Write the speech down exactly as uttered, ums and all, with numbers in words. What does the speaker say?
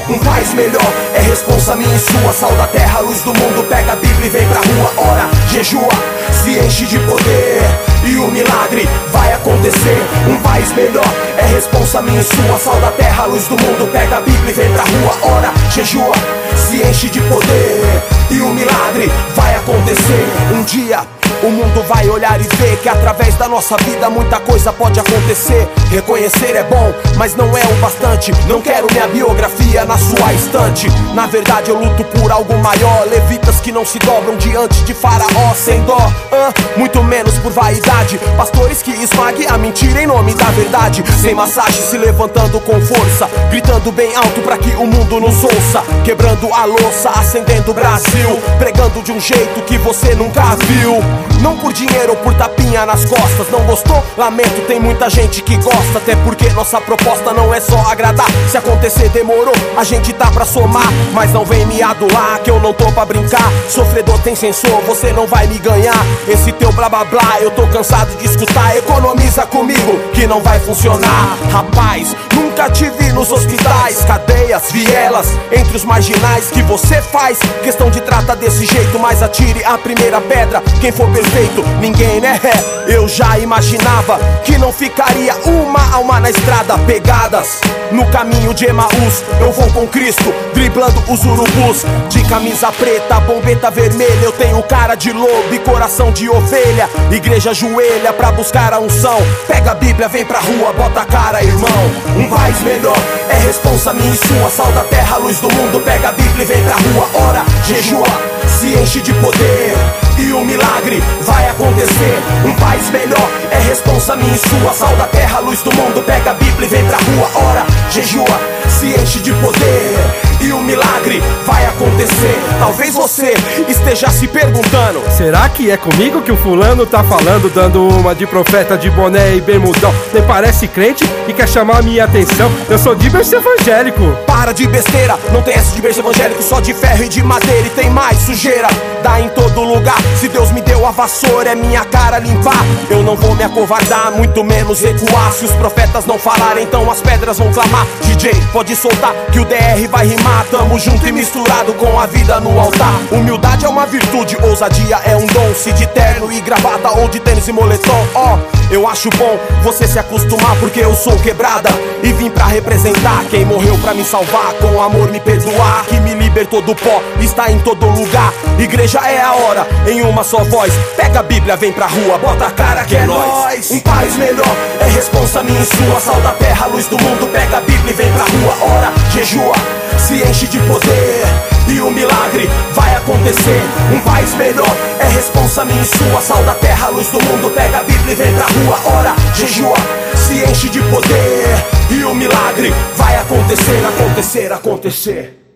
um país melhor é responsa minha e sua. Sal da terra, luz do mundo, pega a Bíblia e vem pra rua. Ora, jejua, se enche de poder e o milagre vai acontecer. Um país melhor é responsa minha e sua. Sal da terra, luz do mundo, pega a Bíblia e vem pra rua. Ora, jejua, se enche de poder e o milagre vai acontecer. Um dia o mundo vai olhar e ver que através da nossa vida muita coisa pode acontecer. Reconhecer é bom, mas não é o bastante. Não quero minha biografia na sua estante. Na verdade eu luto por algo maior. Levitas que não se dobram diante de faraó sem dó, ah, muito menos por vaidade. Pastores que esmaguem a mentira em nome da verdade. Sem massagem, se levantando com força, gritando bem alto pra que o mundo nos ouça. Quebrando a louça, acendendo o Brasil, pregando de um jeito que você nunca viu. Não por dinheiro ou por tapinha nas costas. Não gostou? Lamento, tem muita gente que gosta. Até porque nossa proposta não é só agradar. Se acontecer demorou, a gente tá pra somar. Mas não vem me adular, que eu não tô pra brincar. Sofredor tem sensor, você não vai me ganhar. Esse teu blá blá blá, eu tô cansado de escutar. Economiza comigo, que não vai funcionar. Rapaz, nunca te vi nos hospitais, cadeias, vielas, entre os marginais. Que você faz questão de tratar desse jeito. Mas atire a primeira pedra quem for perfeito, ninguém, né? Eu já imaginava que não ficaria uma alma na estrada. Pegadas no caminho de Emaús, eu vou com Cristo, driblando os urubus. De camisa preta, bombeta vermelha, eu tenho cara de lobo e coração de ovelha. Igreja ajoelha pra buscar a unção. Pega a Bíblia, vem pra rua, bota a cara, irmão. Um país melhor é responsa minha e sua. Sal da terra, luz do mundo, pega a Bíblia e vem pra rua. Ora, jejua, se enche de poder e o milagre vai acontecer. Um país melhor é responsa minha e sua. Sal da terra, luz do mundo, pega a Bíblia e vem pra rua. Ora, jejua, se enche de poder e o milagre vai acontecer. Talvez você esteja se perguntando: será que é comigo que o fulano tá falando? Dando uma de profeta de boné e bermudão. Nem parece crente e quer chamar minha atenção. Eu sou de berço evangélico. Para de besteira, não tem essa de berço evangélico. Só de ferro e de madeira e tem mais sujeira. Dá em todo lugar, se Deus me deu a vassoura é minha cara limpar. Eu não vou me acovardar, muito menos recuar. Se os profetas não falarem, então as pedras vão clamar. D J, pode soltar que o D R vai rimar. Tamo junto e misturado com a vida no altar. Humildade é uma virtude, ousadia é um dom. Se de terno e gravata ou de tênis e moletom, ó, oh, eu acho bom você se acostumar, porque eu sou quebrada e vim pra representar quem morreu pra me salvar, com amor me perdoar, que me libertou do pó, está em todo lugar. Igreja é a hora, em uma só voz. Pega a Bíblia, vem pra rua, bota a cara que é nóis. Um país melhor é responsa minha e sua. Sal da terra, luz do mundo, pega a Bíblia e vem pra rua. Ora, jejua, se enche de poder e o milagre vai acontecer. Um país melhor é responsa minha e sua. Sal da terra, luz do mundo, pega a Bíblia e vem pra rua. Ora, jejua, se enche de poder e o milagre vai acontecer, acontecer, acontecer.